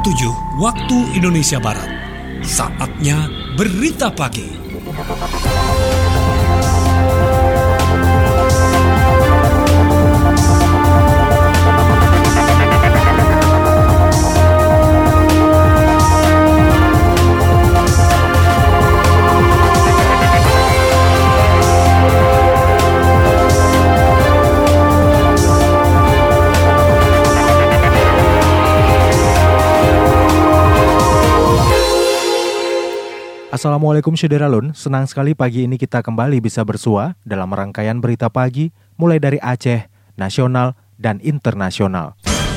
7 waktu Indonesia Barat. Saatnya berita pagi. Assalamualaikum Syederalun, senang sekali pagi ini kita kembali bisa bersua dalam rangkaian berita pagi mulai dari Aceh, nasional, dan internasional.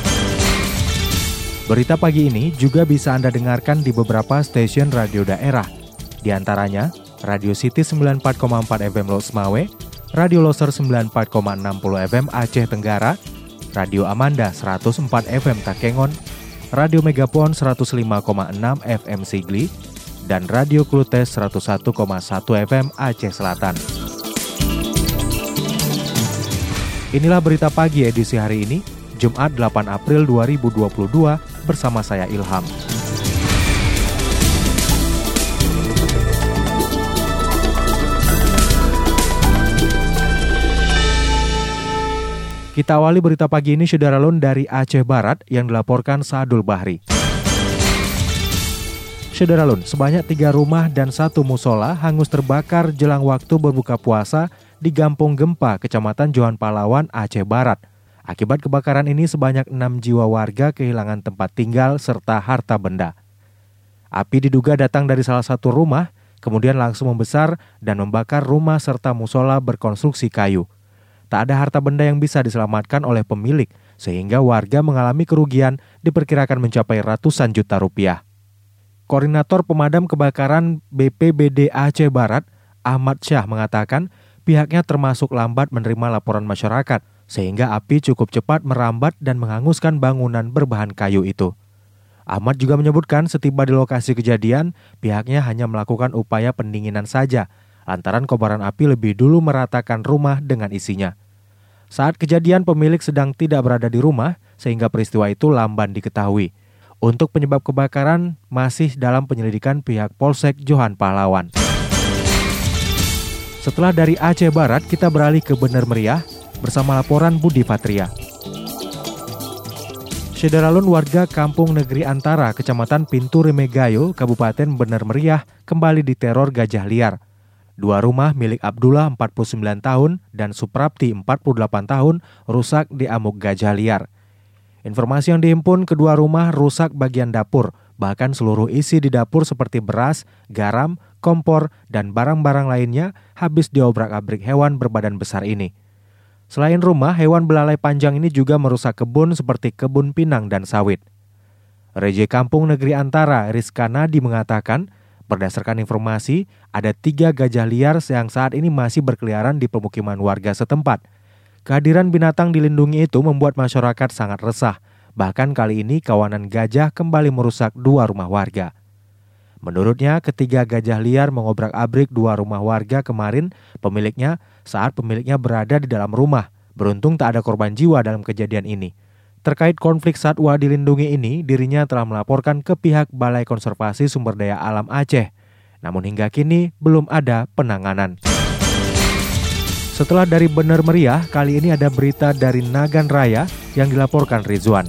Berita pagi ini juga bisa Anda dengarkan di beberapa stasiun radio daerah, di antaranya Radio City 94,4 FM Los Mawe, Radio Loser 94,60 FM Aceh Tenggara, Radio Amanda 104 FM Takengon, Radio Megapon 105,6 FM Sigli, dan Radio Klutes 101,1 FM Aceh Selatan. Inilah berita pagi edisi hari ini, Jumat 8 April 2022, bersama saya Ilham. Kita awali berita pagi ini, Syederalun, dari Aceh Barat yang dilaporkan Sadul Bahri. Syederalun, sebanyak 3 rumah dan 1 musola hangus terbakar jelang waktu berbuka puasa di Gampung Gempa, Kecamatan Johan Palawan, Aceh Barat. Akibat kebakaran ini sebanyak 6 jiwa warga kehilangan tempat tinggal serta harta benda. Api diduga datang dari salah satu rumah, kemudian langsung membesar dan membakar rumah serta musola berkonstruksi kayu. Tak ada harta benda yang bisa diselamatkan oleh pemilik, sehingga warga mengalami kerugian diperkirakan mencapai ratusan juta rupiah. Koordinator Pemadam Kebakaran BPBD Aceh Barat, Ahmad Syah, mengatakan pihaknya termasuk lambat menerima laporan masyarakat, sehingga api cukup cepat merambat dan menghanguskan bangunan berbahan kayu itu. Ahmad juga menyebutkan setiba di lokasi kejadian, pihaknya hanya melakukan upaya pendinginan saja, lantaran kobaran api lebih dulu meratakan rumah dengan isinya. Saat kejadian pemilik sedang tidak berada di rumah, sehingga peristiwa itu lamban diketahui. Untuk penyebab kebakaran masih dalam penyelidikan pihak Polsek Johan Pahlawan. Setelah dari Aceh Barat, kita beralih ke Bener Meriah bersama laporan Budi Fatria. Syederalun, warga Kampung Negeri Antara, Kecamatan Pintu Remegayo, Kabupaten Bener Meriah kembali diteror gajah liar. 2 rumah milik Abdullah 49 tahun dan Suprapti 48 tahun rusak diamuk gajah liar. Informasi yang dihimpun, kedua rumah rusak bagian dapur, bahkan seluruh isi di dapur seperti beras, garam, kompor, dan barang-barang lainnya habis diobrak-abrik hewan berbadan besar ini. Selain rumah, hewan belalai panjang ini juga merusak kebun seperti kebun pinang dan sawit. RJ Kampung Negeri Antara, Rizka Nadi, mengatakan, berdasarkan informasi, ada 3 gajah liar yang saat ini masih berkeliaran di pemukiman warga setempat. Kehadiran binatang dilindungi itu membuat masyarakat sangat resah. Bahkan kali ini kawanan gajah kembali merusak 2 rumah warga. Menurutnya, ketiga gajah liar mengobrak-abrik 2 rumah warga kemarin saat pemiliknya berada di dalam rumah. Beruntung tak ada korban jiwa dalam kejadian ini. Terkait konflik satwa dilindungi ini, dirinya telah melaporkan ke pihak Balai Konservasi Sumber Daya Alam Aceh. Namun hingga kini belum ada penanganan. Setelah dari Bener Meriah, kali ini ada berita dari Nagan Raya yang dilaporkan Rizwan.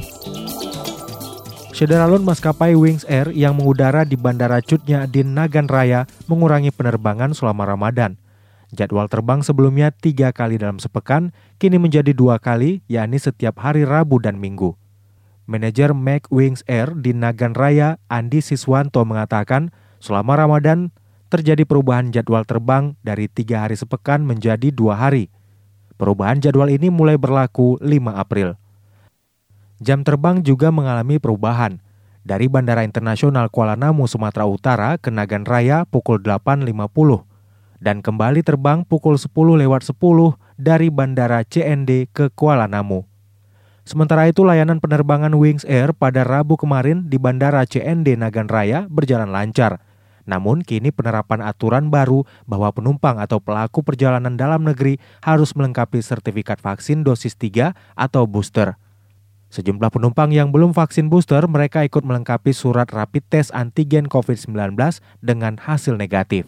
Syederalun, maskapai Wings Air yang mengudara di Bandara Cut Nyadin Nagan Raya mengurangi penerbangan selama Ramadan. Jadwal terbang sebelumnya 3 kali dalam sepekan, kini menjadi 2 kali, yakni setiap hari Rabu dan Minggu. Manajer Make Wings Air di Nagan Raya, Andi Siswanto, mengatakan selama Ramadan terjadi perubahan jadwal terbang dari 3 hari sepekan menjadi 2 hari. Perubahan jadwal ini mulai berlaku 5 April. Jam terbang juga mengalami perubahan. Dari Bandara Internasional Kuala Namu, Sumatera Utara ke Nagan Raya pukul 8.50 dan kembali terbang pukul 10:10 dari Bandara CND ke Kuala Namu. Sementara itu, layanan penerbangan Wings Air pada Rabu kemarin di Bandara CND Nagan Raya berjalan lancar. Namun kini penerapan aturan baru bahwa penumpang atau pelaku perjalanan dalam negeri harus melengkapi sertifikat vaksin dosis 3 atau booster. Sejumlah penumpang yang belum vaksin booster, mereka ikut melengkapi surat rapid test antigen COVID-19 dengan hasil negatif.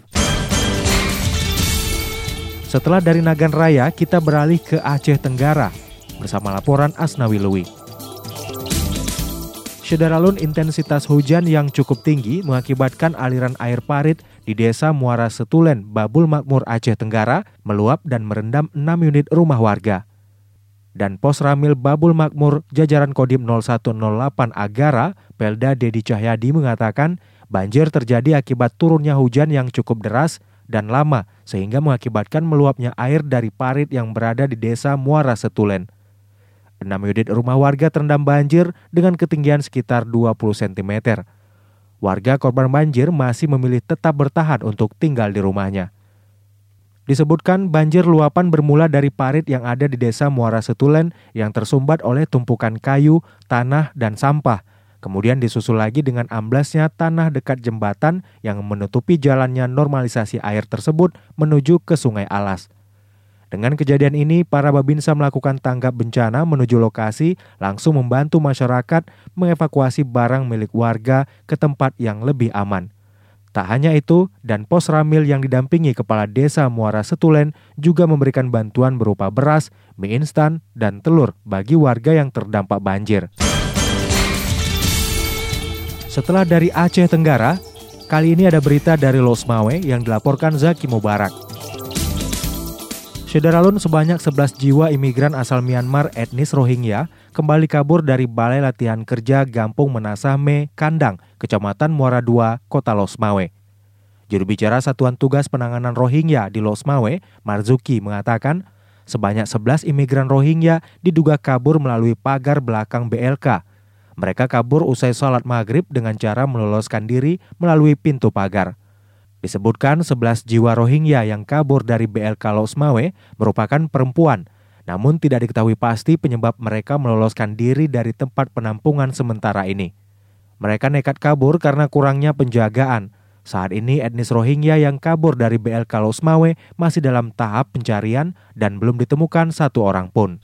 Setelah dari Nagan Raya, kita beralih ke Aceh Tenggara bersama laporan Asnawi Lui. Syederalun, intensitas hujan yang cukup tinggi mengakibatkan aliran air parit di Desa Muara Setulen, Babul Makmur, Aceh Tenggara meluap dan merendam 6 unit rumah warga. Dan Pos Ramil Babul Makmur jajaran Kodim 0108 Agara, Pelda Dedi Cahyadi mengatakan banjir terjadi akibat turunnya hujan yang cukup deras dan lama sehingga mengakibatkan meluapnya air dari parit yang berada di Desa Muara Setulen. 6 unit rumah warga terendam banjir dengan ketinggian sekitar 20 cm. Warga korban banjir masih memilih tetap bertahan untuk tinggal di rumahnya. Disebutkan banjir luapan bermula dari parit yang ada di Desa Muara Setulen yang tersumbat oleh tumpukan kayu, tanah, dan sampah. Kemudian disusul lagi dengan amblasnya tanah dekat jembatan yang menutupi jalannya normalisasi air tersebut menuju ke Sungai Alas. Dengan kejadian ini, para Babinsa melakukan tanggap bencana menuju lokasi, langsung membantu masyarakat mengevakuasi barang milik warga ke tempat yang lebih aman. Tak hanya itu, dan Pos Ramil yang didampingi Kepala Desa Muara Setulen juga memberikan bantuan berupa beras, mie instan, dan telur bagi warga yang terdampak banjir. Setelah dari Aceh Tenggara, kali ini ada berita dari Losmawe yang dilaporkan Zaki Mubarak. Syederalun, sebanyak 11 jiwa imigran asal Myanmar etnis Rohingya kembali kabur dari Balai Latihan Kerja Gampung Menasahme, Kandang, Kecamatan Muara II, Kota Losmawe. Juru bicara Satuan Tugas Penanganan Rohingya di Losmawe, Marzuki, mengatakan sebanyak 11 imigran Rohingya diduga kabur melalui pagar belakang BLK. Mereka kabur usai sholat maghrib dengan cara meloloskan diri melalui pintu pagar. Disebutkan 11 jiwa Rohingya yang kabur dari BLK Losmawe merupakan perempuan, namun tidak diketahui pasti penyebab mereka meloloskan diri dari tempat penampungan sementara ini. Mereka nekat kabur karena kurangnya penjagaan. Saat ini etnis Rohingya yang kabur dari BLK Losmawe masih dalam tahap pencarian dan belum ditemukan satu orang pun.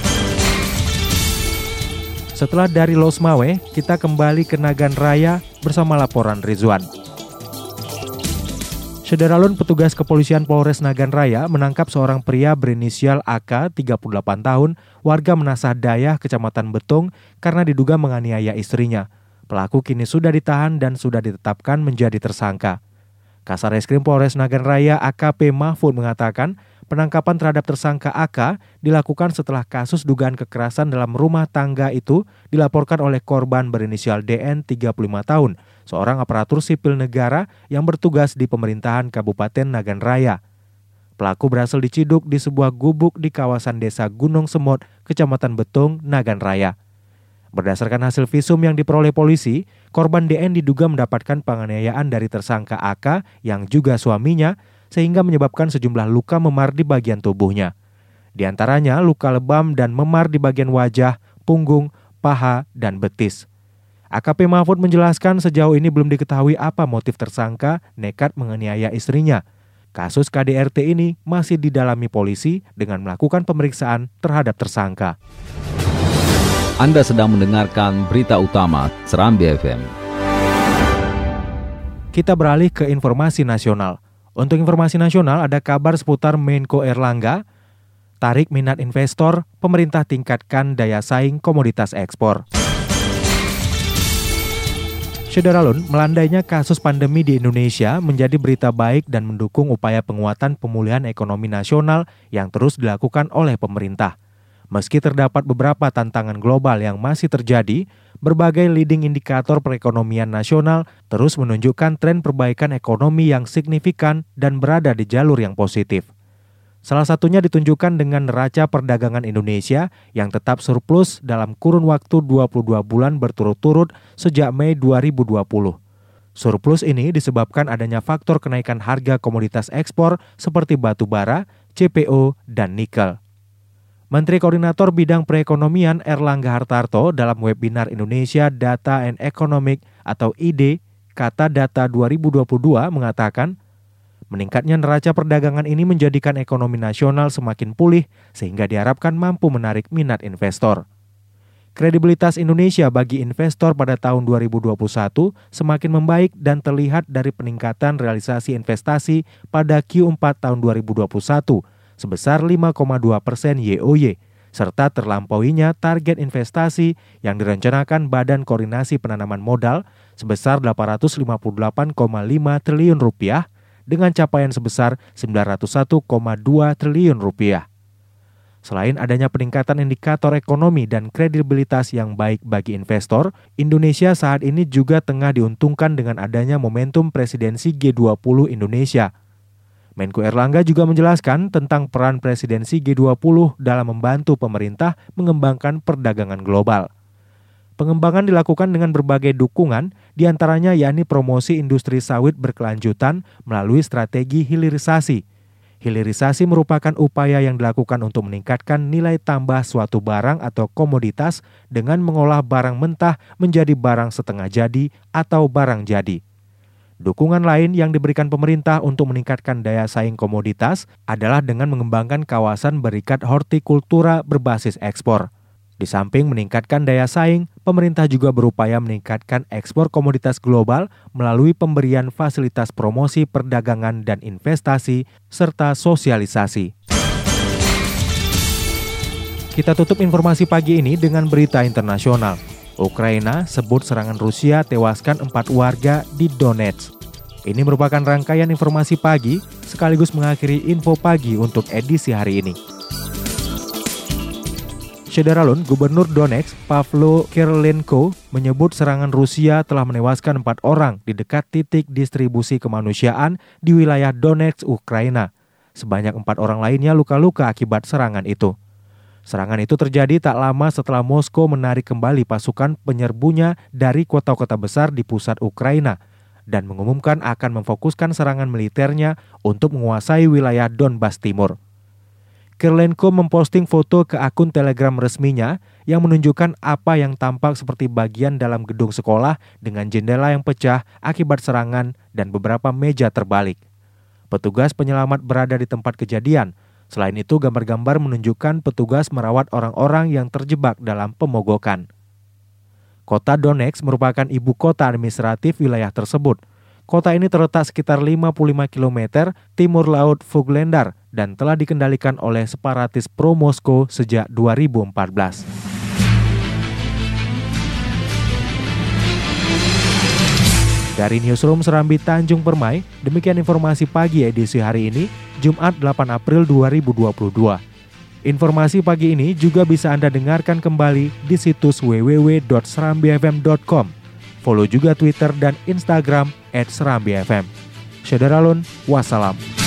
Setelah dari Losmawe, kita kembali ke Nagan Raya bersama laporan Rizwan. Syederalun, petugas kepolisian Polres Nagan Raya menangkap seorang pria berinisial AK, 38 tahun, warga Menasah Dayah, Kecamatan Betung, karena diduga menganiaya istrinya. Pelaku kini sudah ditahan dan sudah ditetapkan menjadi tersangka. Kasarreskrim Polres Nagan Raya AKP Mahfud mengatakan penangkapan terhadap tersangka AK dilakukan setelah kasus dugaan kekerasan dalam rumah tangga itu dilaporkan oleh korban berinisial DN 35 tahun, seorang aparatur sipil negara yang bertugas di pemerintahan Kabupaten Nagan Raya. Pelaku berhasil diciduk di sebuah gubuk di kawasan Desa Gunung Semot, Kecamatan Betung, Nagan Raya. Berdasarkan hasil visum yang diperoleh polisi, korban DN diduga mendapatkan penganiayaan dari tersangka AK yang juga suaminya, sehingga menyebabkan sejumlah luka memar di bagian tubuhnya. Di antaranya luka lebam dan memar di bagian wajah, punggung, paha, dan betis. AKP Mahfud menjelaskan sejauh ini belum diketahui apa motif tersangka nekat menganiaya istrinya. Kasus KDRT ini masih didalami polisi dengan melakukan pemeriksaan terhadap tersangka. Anda sedang mendengarkan berita utama Serambi FM. Kita beralih ke informasi nasional. Untuk informasi nasional ada kabar seputar Menko Erlangga, tarik minat investor, pemerintah tingkatkan daya saing komoditas ekspor. Syederalun, melandainya kasus pandemi di Indonesia menjadi berita baik dan mendukung upaya penguatan pemulihan ekonomi nasional yang terus dilakukan oleh pemerintah. Meski terdapat beberapa tantangan global yang masih terjadi, berbagai leading indikator perekonomian nasional terus menunjukkan tren perbaikan ekonomi yang signifikan dan berada di jalur yang positif. Salah satunya ditunjukkan dengan neraca perdagangan Indonesia yang tetap surplus dalam kurun waktu 22 bulan berturut-turut sejak Mei 2020. Surplus ini disebabkan adanya faktor kenaikan harga komoditas ekspor seperti batu bara, CPO, dan nikel. Menteri Koordinator Bidang Perekonomian Erlangga Hartarto dalam webinar Indonesia Data and Economic atau ID Kata Data 2022 mengatakan, meningkatnya neraca perdagangan ini menjadikan ekonomi nasional semakin pulih sehingga diharapkan mampu menarik minat investor. Kredibilitas Indonesia bagi investor pada tahun 2021 semakin membaik dan terlihat dari peningkatan realisasi investasi pada Q4 tahun 2021 sebesar 5,2% YoY, serta terlampauinya target investasi yang direncanakan Badan Koordinasi Penanaman Modal sebesar Rp858,5 triliun dengan capaian sebesar Rp901,2 triliun. Selain adanya peningkatan indikator ekonomi dan kredibilitas yang baik bagi investor, Indonesia saat ini juga tengah diuntungkan dengan adanya momentum presidensi G20 Indonesia. Menko Erlangga juga menjelaskan tentang peran presidensi G20 dalam membantu pemerintah mengembangkan perdagangan global. Pengembangan dilakukan dengan berbagai dukungan, diantaranya yakni promosi industri sawit berkelanjutan melalui strategi hilirisasi. Hilirisasi merupakan upaya yang dilakukan untuk meningkatkan nilai tambah suatu barang atau komoditas dengan mengolah barang mentah menjadi barang setengah jadi atau barang jadi. Dukungan lain yang diberikan pemerintah untuk meningkatkan daya saing komoditas adalah dengan mengembangkan kawasan berikat hortikultura berbasis ekspor. Di samping meningkatkan daya saing, pemerintah juga berupaya meningkatkan ekspor komoditas global melalui pemberian fasilitas promosi perdagangan dan investasi, serta sosialisasi. Kita tutup informasi pagi ini dengan berita internasional. Ukraina sebut serangan Rusia tewaskan 4 warga di Donetsk. Ini merupakan rangkaian informasi pagi, sekaligus mengakhiri info pagi untuk edisi hari ini. Saudara-lun, Gubernur Donetsk, Pavlo Kirilenko, menyebut serangan Rusia telah menewaskan 4 orang di dekat titik distribusi kemanusiaan di wilayah Donetsk, Ukraina. Sebanyak 4 orang lainnya luka-luka akibat serangan itu. Serangan itu terjadi tak lama setelah Moskow menarik kembali pasukan penyerbunya dari kota-kota besar di pusat Ukraina dan mengumumkan akan memfokuskan serangan militernya untuk menguasai wilayah Donbas Timur. Kirilenko memposting foto ke akun Telegram resminya yang menunjukkan apa yang tampak seperti bagian dalam gedung sekolah dengan jendela yang pecah akibat serangan dan beberapa meja terbalik. Petugas penyelamat berada di tempat kejadian. Selain itu, gambar-gambar menunjukkan petugas merawat orang-orang yang terjebak dalam pemogokan. Kota Donetsk merupakan ibu kota administratif wilayah tersebut. Kota ini terletak sekitar 55 km timur laut Vuhledar dan telah dikendalikan oleh separatis pro-Moskow sejak 2014. Dari Newsroom Serambi Tanjung Permai, demikian informasi pagi edisi hari ini, Jumat 8 April 2022. Informasi pagi ini juga bisa Anda dengarkan kembali di situs www.serambifm.com. Follow juga Twitter dan Instagram @serambifm. Saudara Lun, wassalam.